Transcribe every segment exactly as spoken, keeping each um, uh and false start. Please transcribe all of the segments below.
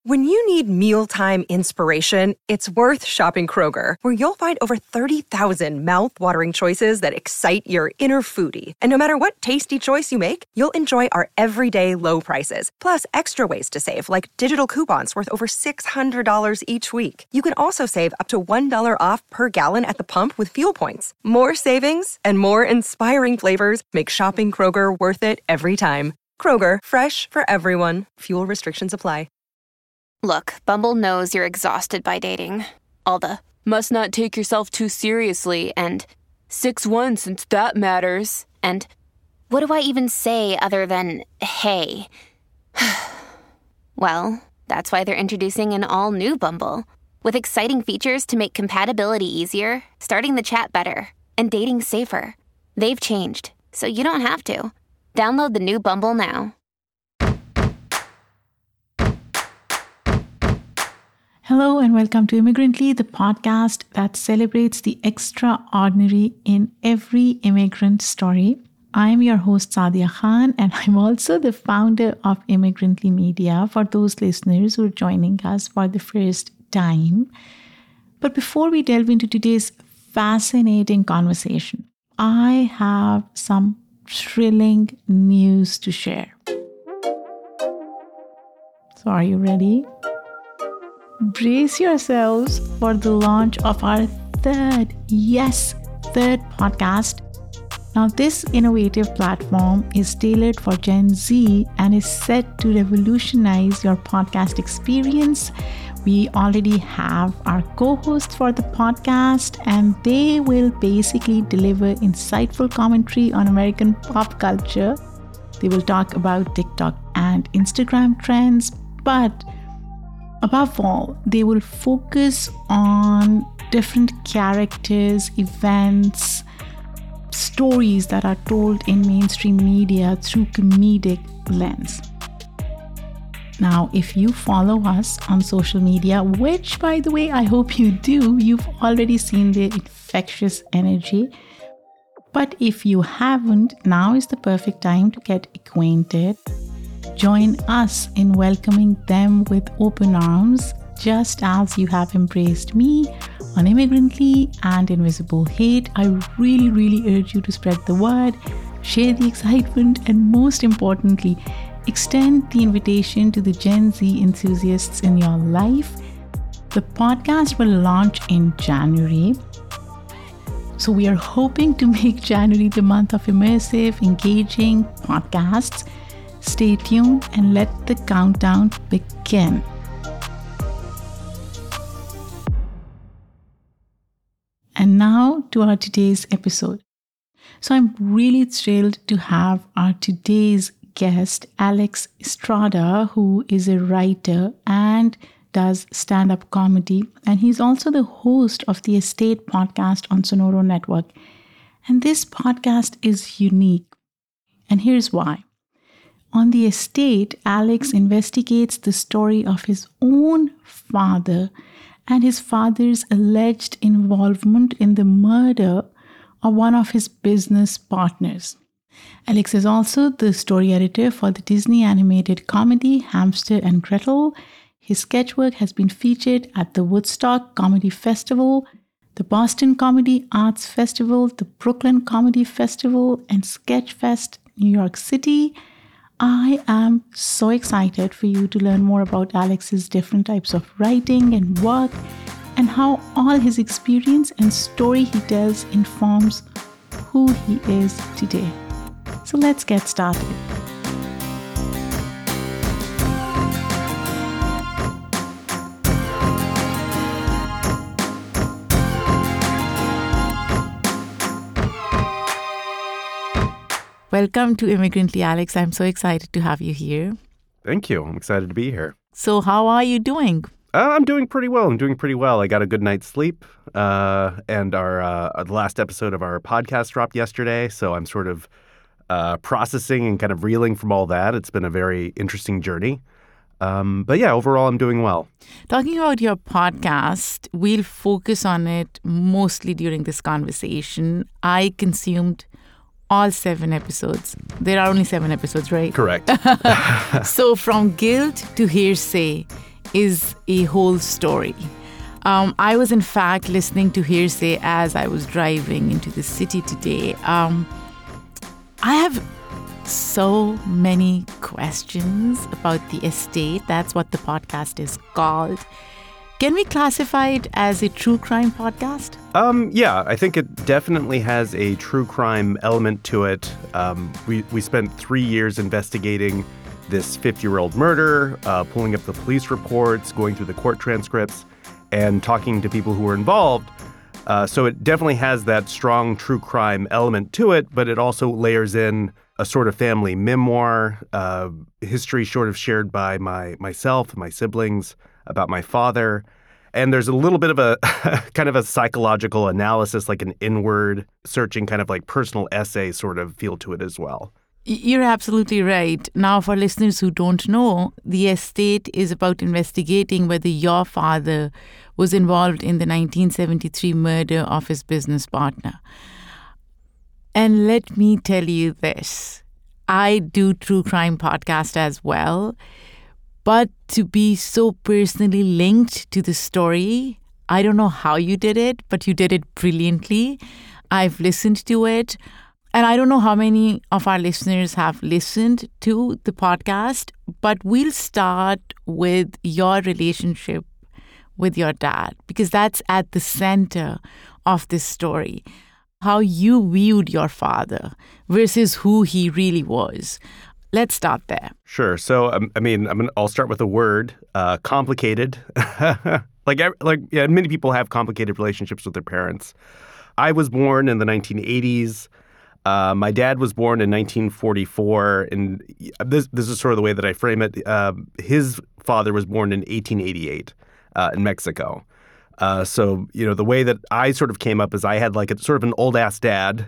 When you need mealtime inspiration, it's worth shopping Kroger, where you'll find over thirty thousand mouth-watering choices that excite your inner foodie. And no matter what tasty choice you make, you'll enjoy our everyday low prices, plus extra ways to save, like digital coupons worth over six hundred dollars each week. You can also save up to one dollar off per gallon at the pump with fuel points. More savings and more inspiring flavors make shopping Kroger worth it every time. Kroger, fresh for everyone. Fuel restrictions apply. Look, Bumble knows you're exhausted by dating. All the, must not take yourself too seriously, and six one since that matters, and what do I even say other than, hey? Well, that's why they're introducing an all-new Bumble, with exciting features to make compatibility easier, starting the chat better, and dating safer. They've changed, so you don't have to. Download the new Bumble now. Hello and welcome to Immigrantly, the podcast that celebrates the extraordinary in every immigrant story. I'm your host, Sadia Khan, and I'm also the founder of Immigrantly Media for those listeners who are joining us for the first time. But before we delve into today's fascinating conversation, I have some thrilling news to share. So are you ready? Brace yourselves for the launch of our third, yes, third podcast. Now, this innovative platform is tailored for Gen Z and is set to revolutionize your podcast experience. We already have our co-hosts for the podcast, and they will basically deliver insightful commentary on American pop culture. They will talk about TikTok and Instagram trends, but above all, they will focus on different characters, events, stories that are told in mainstream media through comedic lens. Now, if you follow us on social media, which, by the way, I hope you do, you've already seen the infectious energy. But if you haven't, now is the perfect time to get acquainted. Join us in welcoming them with open arms, just as you have embraced me on Immigrantly and Invisible Hate. I really, really urge you to spread the word, share the excitement, and most importantly, extend the invitation to the Gen Z enthusiasts in your life. The podcast will launch in January. So we are hoping to make January the month of immersive, engaging podcasts. Stay tuned and let the countdown begin. And now to our today's episode. So I'm really thrilled to have our today's guest, Alex Estrada, who is a writer and does stand-up comedy. And he's also the host of the Estate podcast on Sonoro Network. And this podcast is unique. And here's why. On The Estate, Alex investigates the story of his own father and his father's alleged involvement in the murder of one of his business partners. Alex is also the story editor for the Disney animated comedy Hamster and Gretel. His sketch work has been featured at the Woodstock Comedy Festival, the Boston Comedy Arts Festival, the Brooklyn Comedy Festival, and Sketchfest New York City. I am so excited for you to learn more about Alex's different types of writing and work, and how all his experience and story he tells informs who he is today. So let's get started. Welcome to Immigrantly, Alex. I'm so excited to have you here. Thank you. I'm excited to be here. So how are you doing? Uh, I'm doing pretty well. I'm doing pretty well. I got a good night's sleep, uh, and our uh, the last episode of our podcast dropped yesterday, so I'm sort of uh, processing and kind of reeling from all that. It's been a very interesting journey. Um, but yeah, overall, I'm doing well. Talking about your podcast, we'll focus on it mostly during this conversation. I consumed all seven episodes. There are only seven episodes, right? Correct. So from Guilt to Hearsay, is a whole story. Um, I was in fact listening to Hearsay as I was driving into the city today. Um, I have so many questions about the estate. That's what the podcast is called. Can we classify it as a true crime podcast? Um, yeah, I think it definitely has a true crime element to it. Um, we, we spent three years investigating this fifty-year-old murder, uh, pulling up the police reports, going through the court transcripts, and talking to people who were involved. Uh, so it definitely has that strong true crime element to it, but it also layers in a sort of family memoir, uh, history sort of shared by my myself, my siblings, about my father. And there's a little bit of a kind of a psychological analysis, like an inward searching kind of like personal essay sort of feel to it as well. You're absolutely right. Now, for listeners who don't know, The Estate is about investigating whether your father was involved in the nineteen seventy-three murder of his business partner. And let me tell you this, I do true crime podcast as well. But to be so personally linked to the story, I don't know how you did it, but you did it brilliantly. I've listened to it. And I don't know how many of our listeners have listened to the podcast, but we'll start with your relationship with your dad, because that's at the center of this story. How you viewed your father versus who he really was. Let's start there. Sure. So, um, I mean, I'm gonna, I'll start with a word, uh, complicated. like, like yeah, many people have complicated relationships with their parents. I was born in the nineteen eighties. Uh, my dad was born in nineteen forty-four, and this this is sort of the way that I frame it. Uh, his father was born in eighteen eighty-eight uh, in Mexico. Uh, so, you know, the way that I sort of came up is I had like a sort of an old-ass dad,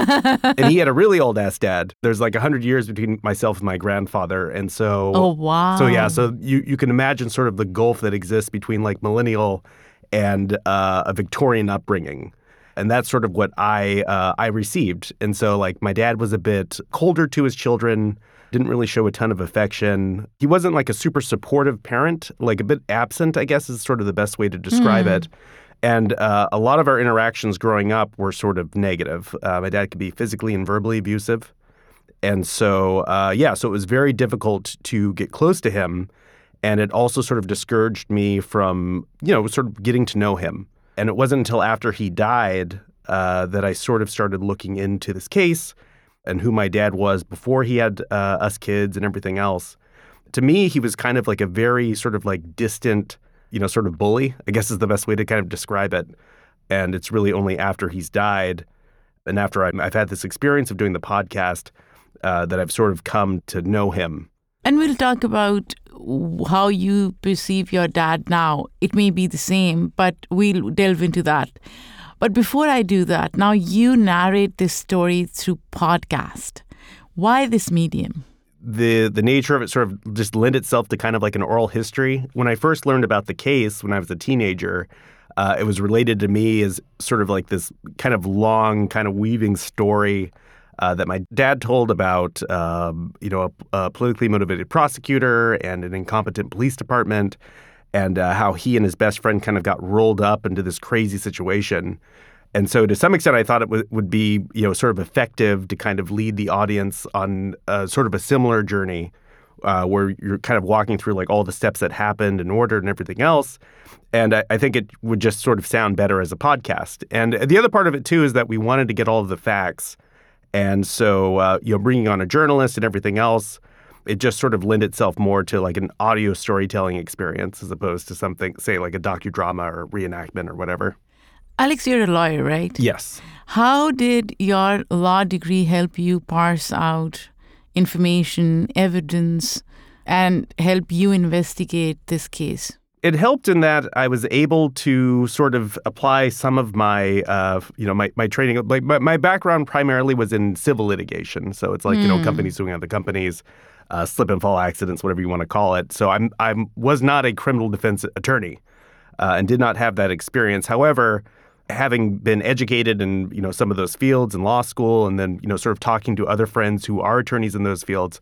and he had a really old-ass dad. There's like one hundred years between myself and my grandfather, and so... Oh, wow. So, yeah, so you, you can imagine sort of the gulf that exists between like millennial and uh, a Victorian upbringing. And that's sort of what I uh, I received. And so, like, my dad was a bit colder to his children, didn't really show a ton of affection. He wasn't like a super supportive parent, like a bit absent, I guess is sort of the best way to describe mm. it. And uh, a lot of our interactions growing up were sort of negative. Uh, my dad could be physically and verbally abusive. And so, uh, yeah, so it was very difficult to get close to him. And it also sort of discouraged me from, you know, sort of getting to know him. And it wasn't until after he died uh, that I sort of started looking into this case and who my dad was before he had uh, us kids and everything else. To me, he was kind of like a very sort of like distant, you know, sort of bully, I guess is the best way to kind of describe it. And it's really only after he's died and after I've had this experience of doing the podcast uh, that I've sort of come to know him. And we'll talk about how you perceive your dad now. It may be the same, but we'll delve into that. But before I do that, now you narrate this story through podcast. Why this medium? The the nature of it sort of just lent itself to kind of like an oral history. When I first learned about the case when I was a teenager, uh, it was related to me as sort of like this kind of long, kind of weaving story uh, that my dad told about, um, you know, a, a politically motivated prosecutor and an incompetent police department, and uh, how he and his best friend kind of got rolled up into this crazy situation. And so to some extent, I thought it w- would be, you know, sort of effective to kind of lead the audience on uh, sort of a similar journey uh, where you're kind of walking through like all the steps that happened in order and everything else. And I, I think it would just sort of sound better as a podcast. And the other part of it, too, is that we wanted to get all of the facts. And so, uh, you know, bringing on a journalist and everything else, it just sort of lent itself more to like an audio storytelling experience as opposed to something, say, like a docudrama or reenactment or whatever. Alex, you're a lawyer, right? Yes. How did your law degree help you parse out information, evidence, and help you investigate this case? It helped in that I was able to sort of apply some of my, uh, you know, my, my training. Like my, my background primarily was in civil litigation. So it's like, mm. you know, companies suing other companies, uh, slip and fall accidents, whatever you want to call it. So I'm I was not a criminal defense attorney uh, and did not have that experience. However, having been educated in, you know, some of those fields in law school and then, you know, sort of talking to other friends who are attorneys in those fields,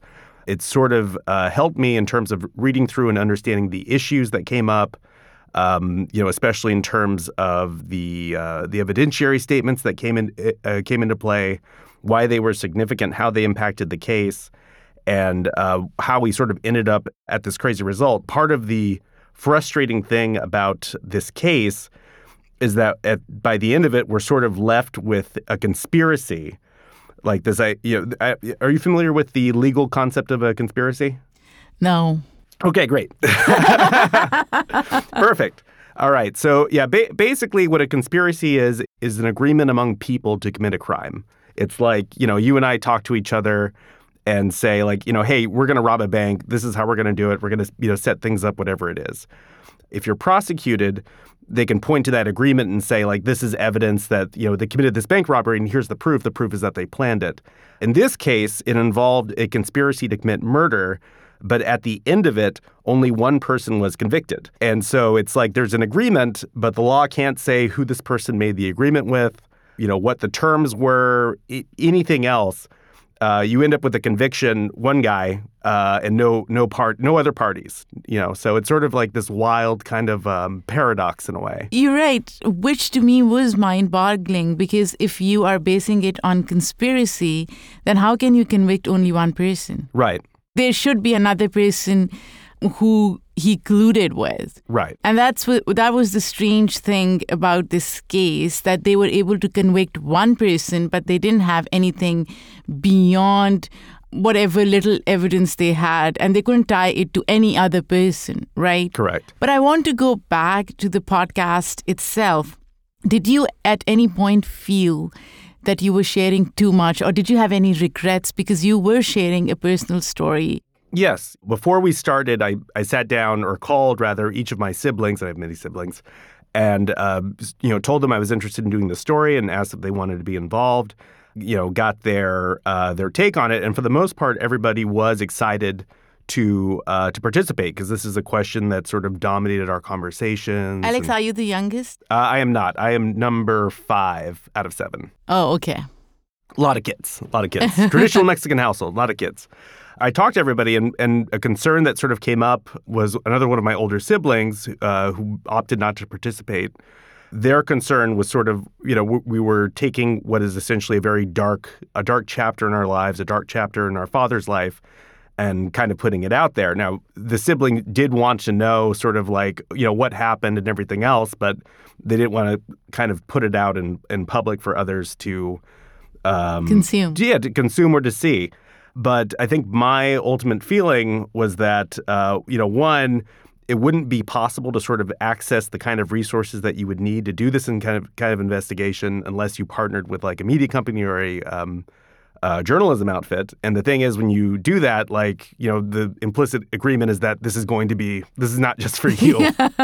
It sort of uh, helped me in terms of reading through and understanding the issues that came up, um, you know, especially in terms of the uh, the evidentiary statements that came in uh, came into play, why they were significant, how they impacted the case, and uh, how we sort of ended up at this crazy result. Part of the frustrating thing about this case is that at, by the end of it, we're sort of left with a conspiracy. Like this, I, you know, I, are you familiar with the legal concept of a conspiracy? No. Okay, great. Perfect. All right. So yeah, ba- basically what a conspiracy is, is an agreement among people to commit a crime. It's like, you know, you and I talk to each other and say like, you know, hey, we're going to rob a bank. This is how we're going to do it. We're going to, you know, set things up, whatever it is. If you're prosecuted, they can point to that agreement and say, like, this is evidence that, you know, they committed this bank robbery, and here's the proof. The proof is that they planned it. In this case, it involved a conspiracy to commit murder, but at the end of it, only one person was convicted. And so it's like there's an agreement, but the law can't say who this person made the agreement with, you know, what the terms were, I- anything else. Uh, you end up with a conviction, one guy, uh, and no no part, no other parties. You know, so it's sort of like this wild kind of um, paradox in a way. You're right, which to me was mind-boggling, because if you are basing it on conspiracy, then how can you convict only one person? Right. There should be another person who he colluded with. Right. And that's what that was the strange thing about this case, that they were able to convict one person, but they didn't have anything beyond whatever little evidence they had, and they couldn't tie it to any other person, right? Correct. But I want to go back to the podcast itself. Did you at any point feel that you were sharing too much, or did you have any regrets because you were sharing a personal story? Yes. Before we started, I, I sat down or called, rather, each of my siblings, and I have many siblings, and, uh, you know, told them I was interested in doing the story and asked if they wanted to be involved, you know, got their uh, their take on it. And for the most part, everybody was excited to uh, to participate, because this is a question that sort of dominated our conversations. Alex, and, are you the youngest? uh, I am not. I am number five out of seven. Oh, okay. A lot of kids. A lot of kids. Traditional Mexican household. A lot of kids. I talked to everybody, and, and a concern that sort of came up was another one of my older siblings uh, who opted not to participate. Their concern was sort of, you know, we, we were taking what is essentially a very dark, a dark chapter in our lives, a dark chapter in our father's life, and kind of putting it out there. Now, the sibling did want to know sort of like, you know, what happened and everything else, but they didn't want to kind of put it out in, in public for others to um, consume. Yeah, to consume or to see. But I think my ultimate feeling was that, uh, you know, one, it wouldn't be possible to sort of access the kind of resources that you would need to do this in kind of kind of investigation unless you partnered with like a media company or a um, uh, journalism outfit. And the thing is, when you do that, like, you know, the implicit agreement is that this is going to be, this is not just for you.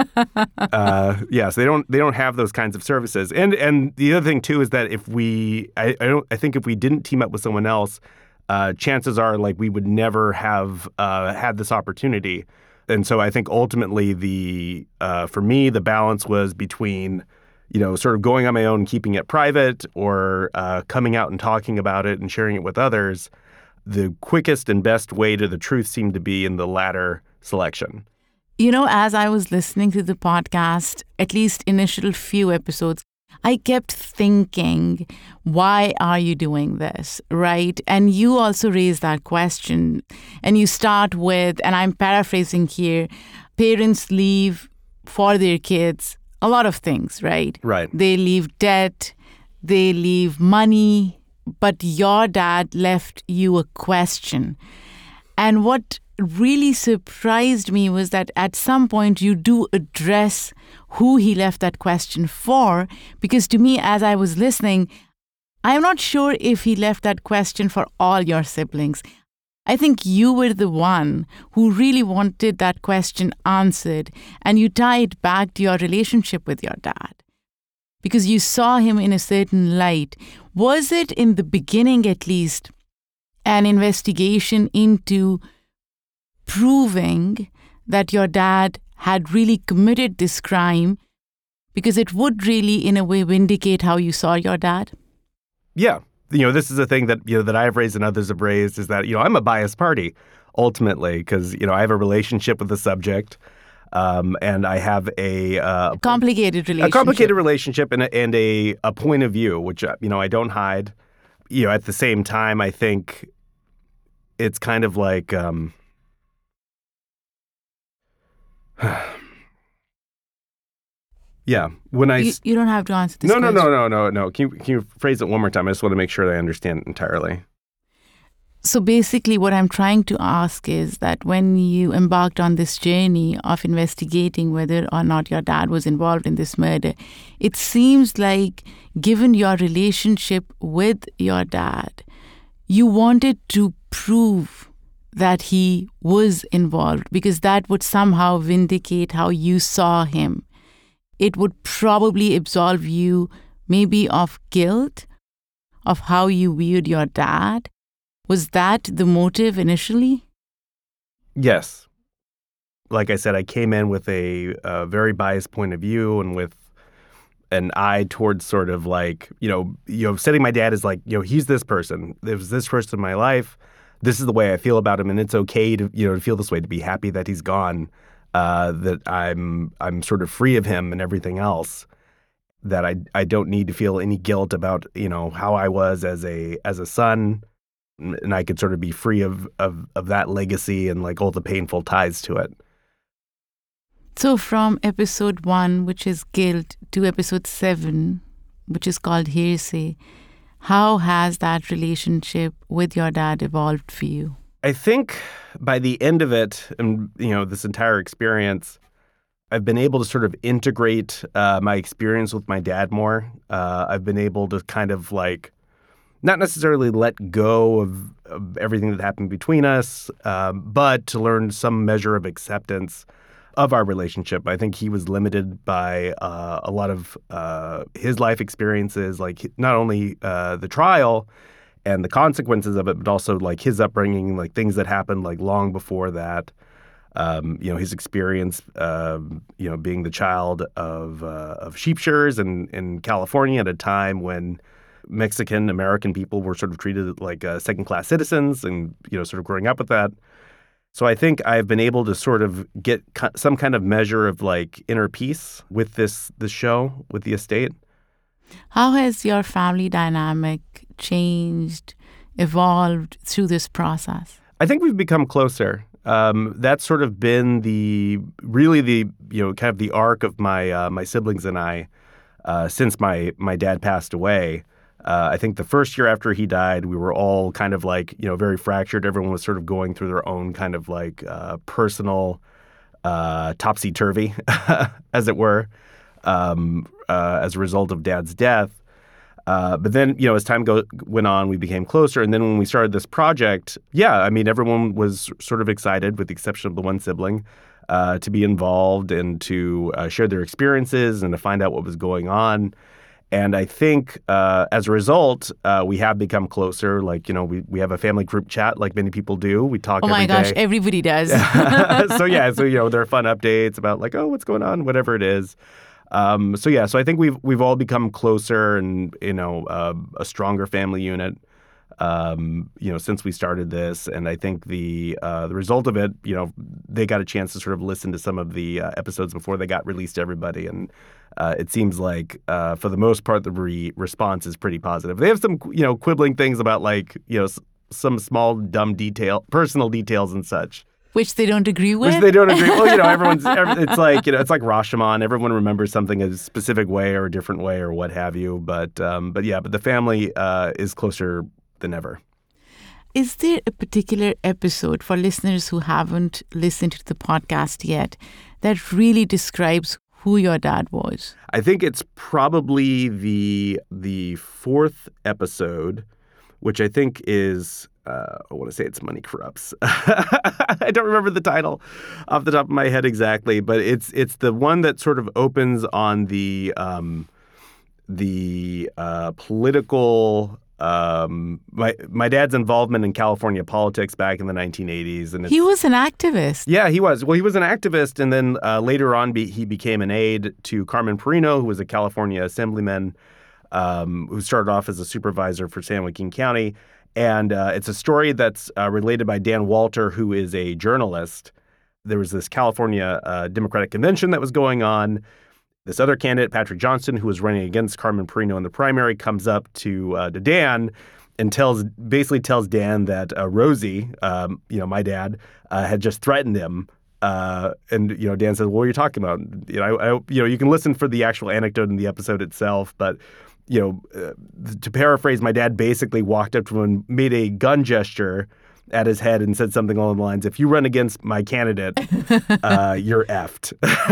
uh, yeah, so they don't they don't have those kinds of services. And and the other thing too is that if we, I, I don't, I think if we didn't team up with someone else, Uh, chances are, like, we would never have uh, had this opportunity. And so I think ultimately the, uh, for me, the balance was between, you know, sort of going on my own, keeping it private, or uh, coming out and talking about it and sharing it with others. The quickest and best way to the truth seemed to be in the latter selection. You know, as I was listening to the podcast, at least initial few episodes, I kept thinking, why are you doing this, right? And you also raised that question. And you start with, and I'm paraphrasing here, parents leave for their kids a lot of things, right? Right. They leave debt, they leave money, but your dad left you a question. And what really surprised me was that at some point you do address who he left that question for, because to me, as I was listening, I'm not sure if he left that question for all your siblings. I think you were the one who really wanted that question answered, and you tie it back to your relationship with your dad, because you saw him in a certain light. Was it, in the beginning at least, an investigation into proving that your dad had really committed this crime, because it would really, in a way, vindicate how you saw your dad? Yeah. You know, this is a thing that, you know, that I've raised and others have raised, is that, you know, I'm a biased party. ultimately, because, you know, I have a relationship with the subject. Um, and I have a uh, complicated relationship. A complicated relationship and a, and a, a point of view, which, uh, you know, I don't hide. You know, at the same time, I think it's kind of like, um, yeah, when I... You, you don't have to answer this no, question. No, no, no, no, no. Can you, can you phrase it one more time? I just want to make sure that I understand it entirely. So basically what I'm trying to ask is that when you embarked on this journey of investigating whether or not your dad was involved in this murder, it seems like given your relationship with your dad, you wanted to prove that he was involved because that would somehow vindicate how you saw him. It would probably absolve you maybe of guilt of how you viewed your dad. Was that the motive initially? Yes. Like I said, I came in with a, a very biased point of view and with an eye towards sort of like, you know, you know, setting my dad as like, you know, he's this person. There was this person in my life. This is the way I feel about him, and it's okay to, you know, to feel this way, to be happy that he's gone, uh, that I'm I'm sort of free of him and everything else. That I I don't need to feel any guilt about, you know, how I was as a as a son. And I could sort of be free of, of, of that legacy and like all the painful ties to it. So from episode one, which is guilt, to episode seven, which is called hearsay, how has that relationship with your dad evolved for you? I think by the end of it, and you know, this entire experience, I've been able to sort of integrate uh, my experience with my dad more. Uh, I've been able to kind of like not necessarily let go of, of everything that happened between us, um, but to learn some measure of acceptance of our relationship. I think he was limited by uh, a lot of uh, his life experiences, like not only uh, the trial and the consequences of it, but also like his upbringing, like things that happened like long before that. Um, you know, his experience, uh, you know, being the child of uh, of sheep shearers in, in California at a time when Mexican American people were sort of treated like uh, second-class citizens, and you know, sort of growing up with that. So I think I've been able to sort of get co- some kind of measure of like inner peace with this this show, with the estate. How has your family dynamic changed, evolved through this process? I think we've become closer. Um, that's sort of been the really the you know kind of the arc of my uh, my siblings and I uh, since my my dad passed away. Uh, I think the first year after he died, we were all kind of like, you know, very fractured. Everyone was sort of going through their own kind of like uh, personal uh, topsy-turvy, as it were, um, uh, as a result of Dad's death. Uh, but then, you know, as time go- went on, we became closer. And then when we started this project, yeah, I mean, everyone was sort of excited, with the exception of the one sibling, uh, to be involved and to uh, share their experiences and to find out what was going on. And I think uh, as a result, uh, we have become closer. Like, you know, we, we have a family group chat like many people do. We talk oh every my gosh, day. Everybody does. so, yeah, so, you know, there are fun updates about like, oh, what's going on, whatever it is. Um, so, yeah, so I think we've we've all become closer and, you know, uh, a stronger family unit, um, you know, since we started this. And I think the uh, the result of it, you know, they got a chance to sort of listen to some of the uh, episodes before they got released to everybody. And Uh, it seems like, uh, for the most part, the re- response is pretty positive. They have some, you know, quibbling things about, like, you know, s- some small, dumb detail, personal details and such. Which they don't agree with? Which they don't agree with. Well, you know, everyone's, every, it's like, you know, it's like Rashomon. Everyone remembers something a specific way or a different way or what have you. But, um, but yeah, but the family uh, is closer than ever. Is there a particular episode for listeners who haven't listened to the podcast yet that really describes who your dad was? I think it's probably the the fourth episode, which I think is, uh, I want to say it's Money Corrupts. I don't remember the title off the top of my head exactly, but it's it's the one that sort of opens on the um, the uh, political. Um, my my dad's involvement in California politics back in the nineteen eighties, and he was an activist. Yeah, he was. Well, he was an activist, and then uh, later on, be, he became an aide to Carmen Perino, who was a California assemblyman, um, who started off as a supervisor for San Joaquin County, And uh, it's a story that's uh, related by Dan Walter, who is a journalist. There was this California uh, Democratic Convention that was going on. This other candidate, Patrick Johnson, who was running against Carmen Perino in the primary, comes up to uh, to Dan and tells basically tells Dan that uh, Rosie, um, you know, my dad, uh, had just threatened him. Uh, and you know, Dan says, "What are you talking about?" You know, I, I, you know, you can listen for the actual anecdote in the episode itself, but you know, uh, to paraphrase, my dad basically walked up to him and made a gun gesture at his head and said something along the lines, "If you run against my candidate, uh, you're effed,"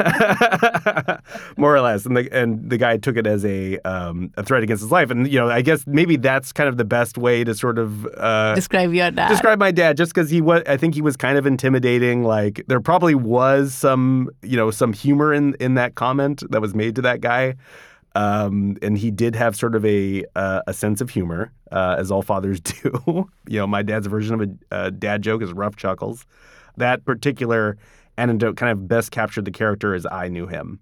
more or less. And the and the guy took it as a um, a threat against his life. And you know, I guess maybe that's kind of the best way to sort of uh, describe your dad. Describe my dad, just because he was. I think he was kind of intimidating. Like there probably was some, you know, some humor in in that comment that was made to that guy. Um, and he did have sort of a uh, a sense of humor, uh, as all fathers do. You know, my dad's version of a, a dad joke is rough chuckles. That particular anecdote kind of best captured the character as I knew him.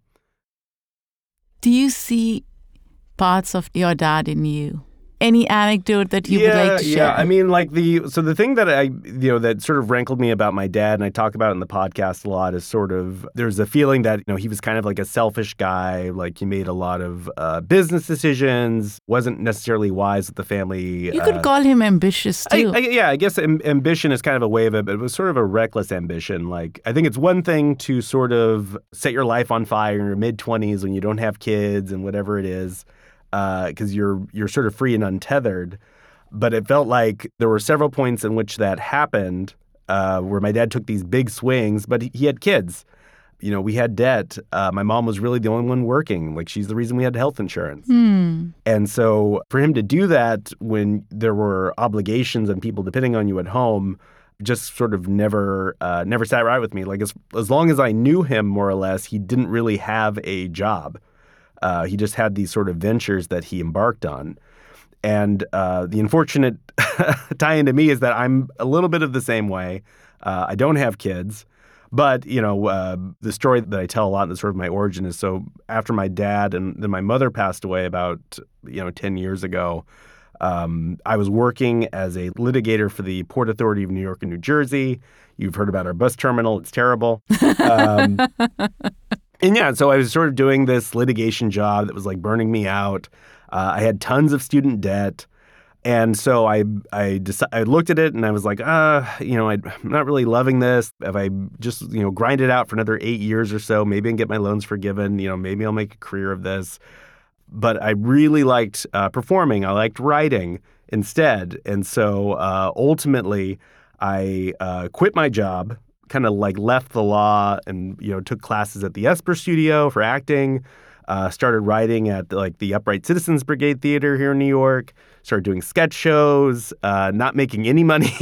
Do you see parts of your dad in you? Any anecdote that you yeah, would like to share? Yeah, I mean, like the so the thing that I you know that sort of rankled me about my dad, and I talk about it in the podcast a lot, is sort of there's a feeling that you know he was kind of like a selfish guy, like he made a lot of uh, business decisions, wasn't necessarily wise with the family. You uh, could call him ambitious too. I, I, yeah, I guess am- ambition is kind of a way of it, but it was sort of a reckless ambition. Like I think it's one thing to sort of set your life on fire in your mid twenties when you don't have kids and whatever it is. Because uh, you're you're sort of free and untethered, but it felt like there were several points in which that happened, uh, where my dad took these big swings, but he, he had kids. You know, we had debt. Uh, my mom was really the only one working. Like she's the reason we had health insurance. Hmm. And so for him to do that when there were obligations and people depending on you at home, just sort of never uh, never sat right with me. Like as as long as I knew him, more or less, he didn't really have a job. Uh, he just had these sort of ventures that he embarked on. And uh, the unfortunate tie-in to me is that I'm a little bit of the same way. Uh, I don't have kids. But, you know, uh, the story that I tell a lot in the sort of my origin is so after my dad and then my mother passed away about, you know, ten years ago, um, I was working as a litigator for the Port Authority of New York and New Jersey. You've heard about our bus terminal. It's terrible. Um And yeah, so I was sort of doing this litigation job that was like burning me out. Uh, I had tons of student debt. And so I I, deci- I looked at it and I was like, uh, you know, I'm not really loving this. If I just, you know, grind it out for another eight years or so, maybe I can get my loans forgiven. You know, maybe I'll make a career of this. But I really liked uh, performing. I liked writing instead. And so uh, ultimately, I uh, quit my job, kind of like left the law and, you know, took classes at the Esper Studio for acting, uh, started writing at like the Upright Citizens Brigade Theater here in New York, started doing sketch shows, uh, not making any money.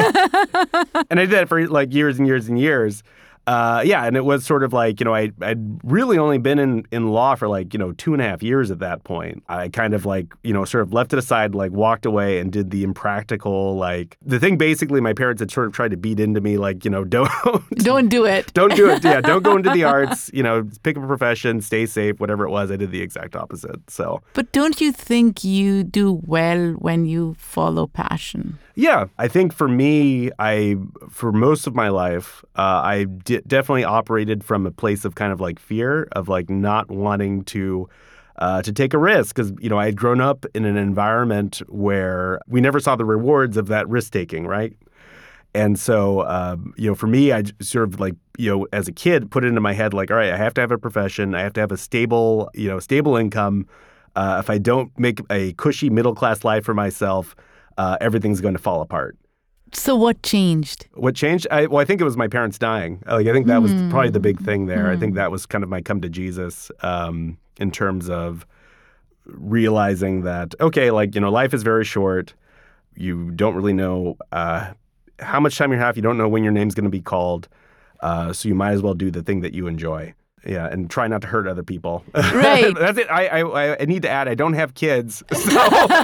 And I did that for like years and years and years. Uh, yeah, and it was sort of like, you know, I, I'd really only been in, in law for like, you know, two and a half years at that point. I kind of like, you know, sort of left it aside, like walked away and did the impractical, like, the thing basically my parents had sort of tried to beat into me, like, you know, don't. Don't do it. Don't do it. Yeah, don't go into the arts, you know, pick up a profession, stay safe, whatever it was. I did the exact opposite, so. But don't you think you do well when you follow passion? Yeah, I think for me, I for most of my life, uh, I d- definitely operated from a place of kind of like fear of like not wanting to uh, to take a risk because you know I had grown up in an environment where we never saw the rewards of that risk taking, right? And so, um, you know, for me, I sort of like, you know, as a kid, put it into my head like, all right, I have to have a profession, I have to have a stable, you know, stable income. Uh, if I don't make a cushy middle class life for myself, Uh, everything's going to fall apart. So what changed? What changed? I, well, I think it was my parents dying. Like I think that was mm. probably the big thing there. Mm. I think that was kind of my come to Jesus um, in terms of realizing that, okay, like, you know, life is very short. You don't really know uh, how much time you have. You don't know when your name's going to be called. Uh, so you might as well do the thing that you enjoy. Yeah, and try not to hurt other people. Right. That's it. I, I I need to add, I don't have kids, so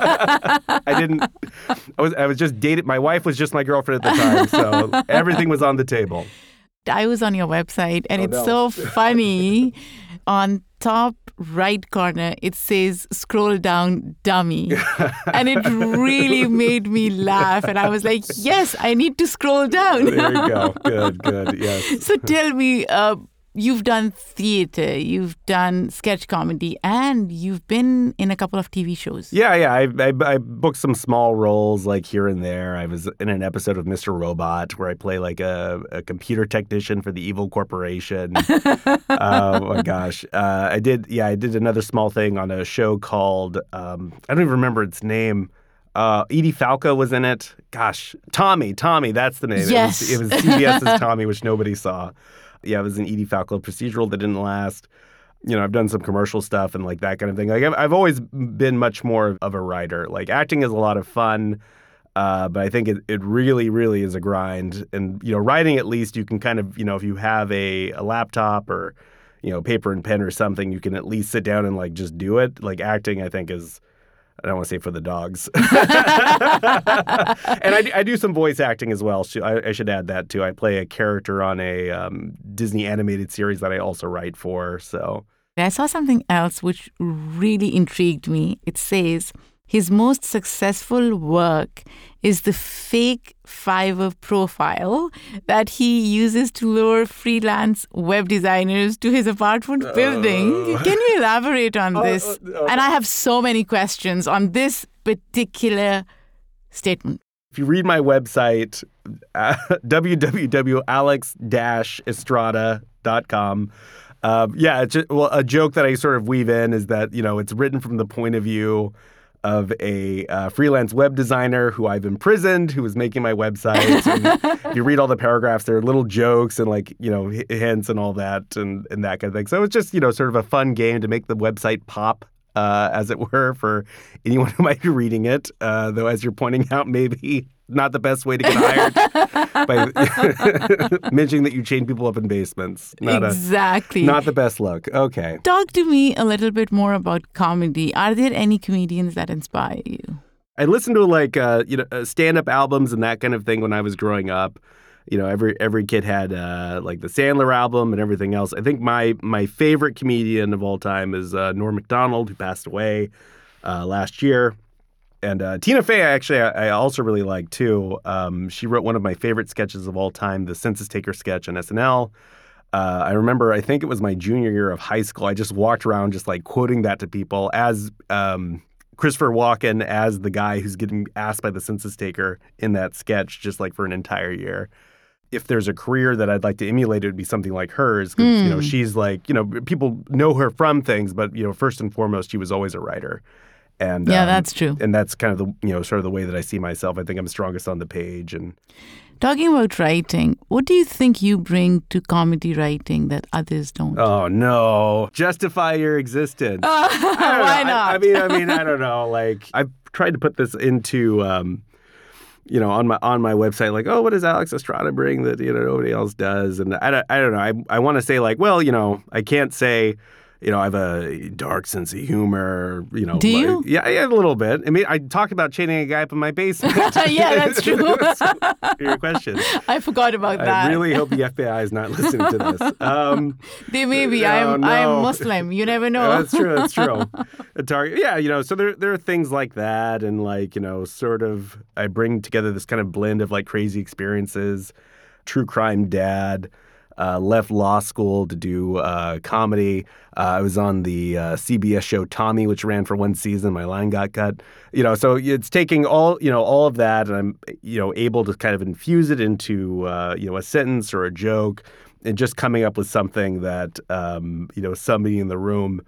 I didn't. I was I was just dated. My wife was just my girlfriend at the time, so everything was on the table. I was on your website, and oh, it's no. so funny. On top right corner, it says scroll down dummy. And it really made me laugh. And I was like, yes, I need to scroll down. There you go. Good, good. Yes. So tell me, uh, you've done theater, you've done sketch comedy, and you've been in a couple of T V shows. Yeah, yeah. I, I, I booked some small roles like here and there. I was in an episode of Mister Robot where I play like a, a computer technician for the evil corporation. uh, oh my gosh. Uh, I did, yeah, I did another small thing on a show called, um, I don't even remember its name. Uh, Edie Falco was in it. Gosh, Tommy, Tommy, that's the name. Yes. It was, it was CBS's Tommy, which nobody saw. Yeah, it was an Edie Falco procedural that didn't last. You know, I've done some commercial stuff and like that kind of thing. Like I've, I've always been much more of a writer. Like acting is a lot of fun, uh, but I think it, it really, really is a grind. And, you know, writing at least you can kind of, you know, if you have a, a laptop or, you know, paper and pen or something, you can at least sit down and like just do it. Like acting, I think is... I don't want to say for the dogs. And I, I do some voice acting as well. So I, I should add that too. I play a character on a um, Disney animated series that I also write for. So I saw something else which really intrigued me. It says his most successful work is the fake Fiverr profile that he uses to lure freelance web designers to his apartment uh, building. Can you elaborate on this? Uh, uh, uh, and I have so many questions on this particular statement. If you read my website, uh, w w w dot alex dash estrada dot com, uh, yeah, it's just, well, a joke that I sort of weave in is that, you know, it's written from the point of view of a uh, freelance web designer who I've imprisoned, who was making my website. And if you read all the paragraphs, there are little jokes and like, you know, hints and all that and, and that kind of thing. So it's just, you know, sort of a fun game to make the website pop, uh, as it were, for anyone who might be reading it. Uh, though, as you're pointing out, maybe not the best way to get hired by mentioning that you chain people up in basements. Not exactly. A, not the best look. Okay. Talk to me a little bit more about comedy. Are there any comedians that inspire you? I listened to like uh, you know stand-up albums and that kind of thing when I was growing up. You know, every every kid had uh, like the Sandler album and everything else. I think my my favorite comedian of all time is uh, Norm Macdonald, who passed away uh, last year. And uh, Tina Fey, actually, I, I also really like, too. Um, she wrote one of my favorite sketches of all time, the Census Taker sketch on S N L. Uh, I remember, I think it was my junior year of high school. I just walked around just like quoting that to people as um, Christopher Walken as the guy who's getting asked by the census taker in that sketch just like for an entire year. If there's a career that I'd like to emulate, it would be something like hers. Because, mm. you know, she's like, you know, people know her from things, but, you know, first and foremost, she was always a writer. And yeah, um, that's true. And that's kind of the, you know, sort of the way that I see myself. I think I'm strongest on the page. And talking about writing, what do you think you bring to comedy writing that others don't? Oh, no. Justify your existence. Uh, why know. not? I, I mean, I mean, I don't know. Like, I've tried to put this into, um, you know, on my on my website, like, oh, what does Alex Estrada bring that, you know, nobody else does? And I don't, I don't know. I, I want to say, like, well, you know, I can't say, you know, I have a dark sense of humor, you know. Do you? Like, yeah, yeah, a little bit. I mean, I talk about chaining a guy up in my basement. Yeah, that's true. Your question. I forgot about that. I really hope the F B I is not listening to this. Um, they may be. Oh, I'm, no. I'm Muslim. You never know. Yeah, that's true. That's true. A target. Yeah, you know, so there, there are things like that. And like, you know, sort of, I bring together this kind of blend of like crazy experiences, true crime dad. Uh, left law school to do uh, comedy. Uh, I was on the uh, C B S show Tommy, which ran for one season. My line got cut. You know, so it's taking all you know all of that, and I'm you know able to kind of infuse it into uh, you know a sentence or a joke, and just coming up with something that um, you know somebody in the room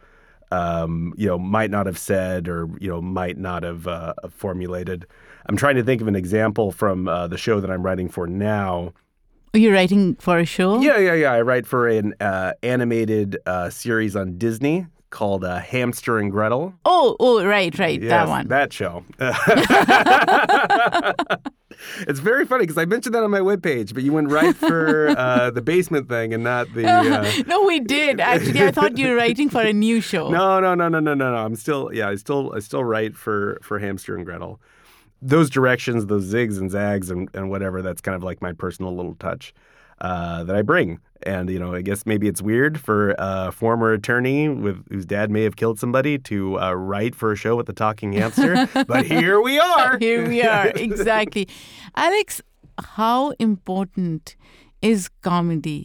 um, you know might not have said or you know might not have uh, formulated. I'm trying to think of an example from uh, the show that I'm writing for now. You're writing for a show? Yeah, yeah, yeah. I write for an uh, animated uh, series on Disney called uh, Hamster and Gretel. Oh, oh, right, right, yes, that one. that show. It's very funny because I mentioned that on my webpage, but you went right for uh, the basement thing and not the... Uh... No, we did. Actually, I thought you were writing for a new show. No, no, no, no, no, no, no. I'm still, yeah, I still, I still write for, for Hamster and Gretel. Those directions, those zigs and zags and, and whatever, that's kind of like my personal little touch uh, that I bring. And, you know, I guess maybe it's weird for a former attorney with whose dad may have killed somebody to uh, write for a show with the talking hamster. But here we are. Here we are. Exactly. Alex, how important is comedy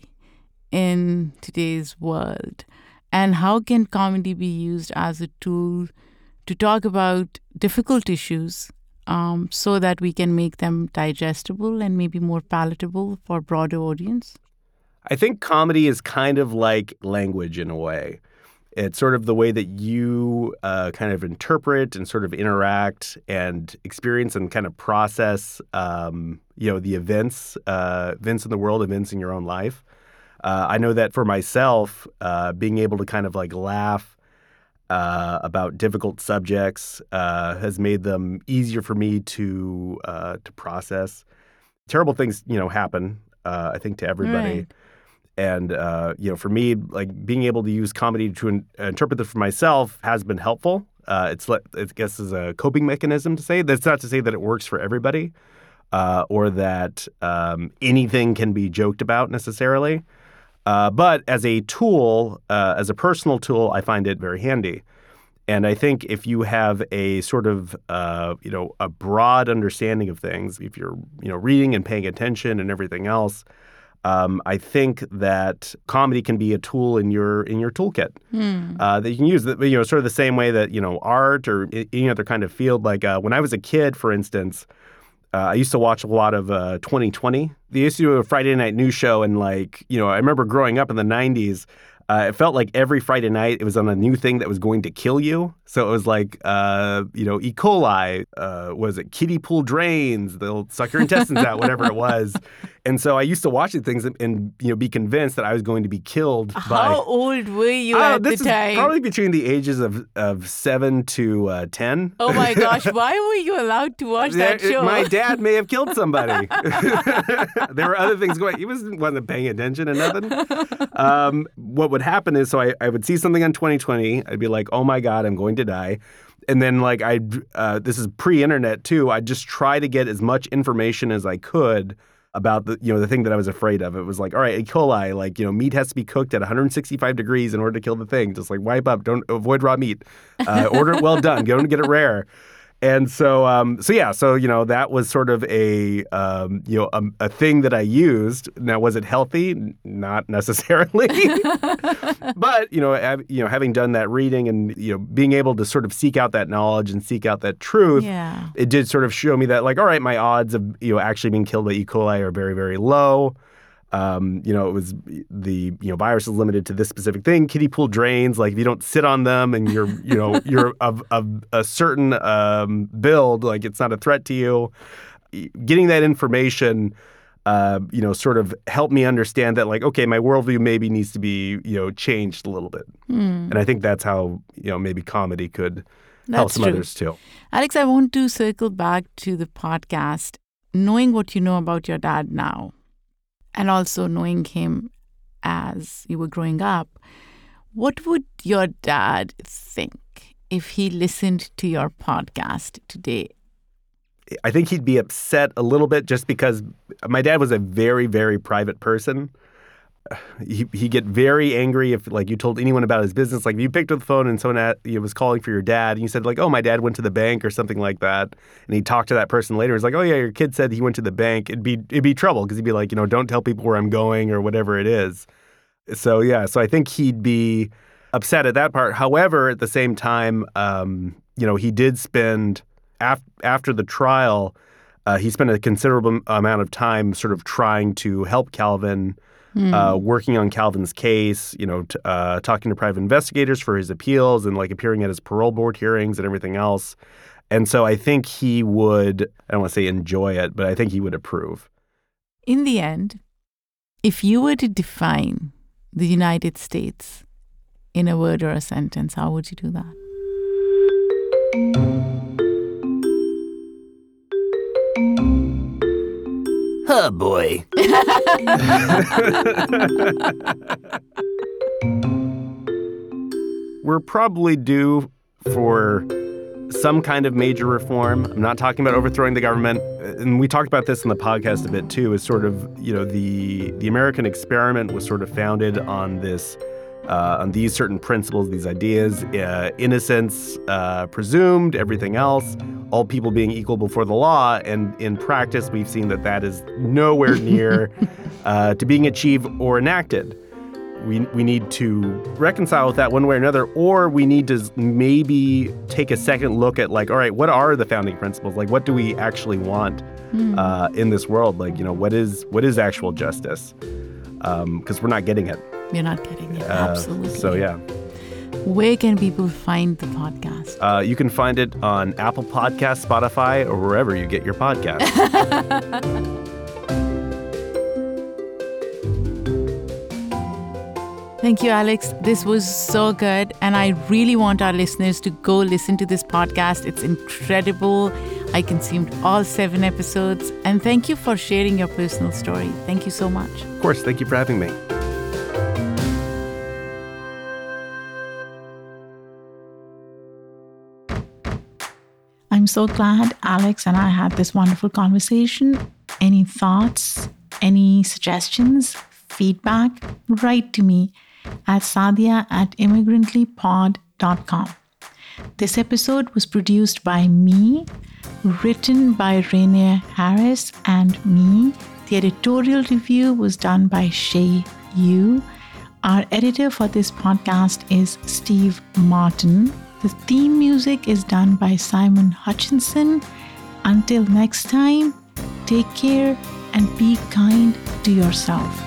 in today's world? And how can comedy be used as a tool to talk about difficult issues um, so that we can make them digestible and maybe more palatable for a broader audience? I think comedy is kind of like language in a way. It's sort of the way that you uh, kind of interpret and sort of interact and experience and kind of process, um, you know, the events, uh, events in the world, events in your own life. Uh, I know that for myself, uh, being able to kind of like laugh uh, about difficult subjects uh, has made them easier for me to uh, to process. Terrible things, you know, happen, uh, I think, to everybody. Right. And, uh, you know, for me, like being able to use comedy to in- interpret this for myself has been helpful. Uh, it's, le- I guess, is a coping mechanism to say. That's not to say that it works for everybody uh, or that um, anything can be joked about necessarily. Uh, but as a tool, uh, as a personal tool, I find it very handy. And I think if you have a sort of, uh, you know, a broad understanding of things, if you're, you know, reading and paying attention and everything else, Um, I think that comedy can be a tool in your in your toolkit hmm. uh, that you can use. That, you know, sort of the same way that, you know, art or any other kind of field. Like uh, when I was a kid, for instance, uh, I used to watch a lot of uh, twenty twenty. They used to do a Friday night news show, and like, you know, I remember growing up in the nineties. Uh, it felt like every Friday night it was on a new thing that was going to kill you. So it was like, uh, you know, E. coli, uh, was it kiddie pool drains? They'll suck your intestines out, whatever it was. And so I used to watch these things and, and, you know, be convinced that I was going to be killed. How by, old were you uh, at this the is time? Probably between the ages of, of seven to uh, ten. Oh my gosh, why were you allowed to watch that There- show? My dad may have killed somebody. There were other things going. He wasn't, wasn't paying attention to nothing. Um, what would happen is, so I, I would see something on twenty twenty. I'd be like, oh my God, I'm going to die. And then like I, uh, this is pre-internet too. I'd just try to get as much information as I could about the, you know, the thing that I was afraid of. It was like, all right, E. coli, like, you know, meat has to be cooked at one hundred sixty-five degrees in order to kill the thing. Just like wipe up, don't avoid raw meat. Uh, order it well done. Go and get it rare. And so, um, so yeah, so, you know, that was sort of a, um, you know, a, a thing that I used. Now, was it healthy? Not necessarily. But, you know, have, you know, having done that reading and, you know, being able to sort of seek out that knowledge and seek out that truth, yeah. It did sort of show me that, like, all right, my odds of, you know, actually being killed by E. coli are very, very low. Um, you know, it was the, you know, virus is limited to this specific thing. Kiddie pool drains, like if you don't sit on them and you're, you know, you're of, of a certain um, build, like it's not a threat to you. Getting that information, uh, you know, sort of helped me understand that, like, okay, my worldview maybe needs to be, you know, changed a little bit. Mm. And I think that's how, you know, maybe comedy could that's help some true. others too. Alex, I want to circle back to the podcast, knowing what you know about your dad now. And also knowing him as you were growing up, what would your dad think if he listened to your podcast today? I think he'd be upset a little bit just because my dad was a very, very private person. He, he'd get very angry if, like, you told anyone about his business. Like, if you picked up the phone and someone at, you know, was calling for your dad, and you said, like, oh, my dad went to the bank or something like that, and he talked to that person later. He's like, oh, yeah, your kid said he went to the bank. It'd be it'd be trouble because he'd be like, you know, don't tell people where I'm going or whatever it is. So, yeah, so I think he'd be upset at that part. However, at the same time, um, you know, he did spend, af- after the trial, uh, he spent a considerable amount of time sort of trying to help Calvin. Mm. Uh, working on Calvin's case, you know, t- uh, talking to private investigators for his appeals and like appearing at his parole board hearings and everything else. And so I think he would, I don't want to say enjoy it, but I think he would approve. In the end, if you were to define the United States in a word or a sentence, how would you do that? Oh, boy. We're probably due for some kind of major reform. I'm not talking about overthrowing the government. And we talked about this in the podcast a bit too, is sort of, you know, the the American experiment was sort of founded on this, uh, on these certain principles, these ideas, uh, innocence uh, presumed, everything else, all people being equal before the law. And in practice, we've seen that that is nowhere near uh, to being achieved or enacted. We we need to reconcile with that one way or another, or we need to maybe take a second look at, like, all right, what are the founding principles? Like, what do we actually want mm. uh, in this world? Like, you know, what is what is actual justice? Because um, we're not getting it. We're not getting it. Uh, Absolutely. So, yeah. Where can people find the podcast? Uh, you can find it on Apple Podcasts, Spotify, or wherever you get your podcasts. Thank you, Alex. This was so good. And I really want our listeners to go listen to this podcast. It's incredible. I consumed all seven episodes. And thank you for sharing your personal story. Thank you so much. Of course. Thank you for having me. I'm so glad Alex and I had this wonderful conversation. Any thoughts, any suggestions, feedback, write to me at sadia at immigrantly pod dot com. This episode was produced by me, written by Rainier Harris and me. The editorial review was done by Shay Yu. Our editor for this podcast is Steve Martin. The theme music is done by Simon Hutchinson. Until next time, take care and be kind to yourself.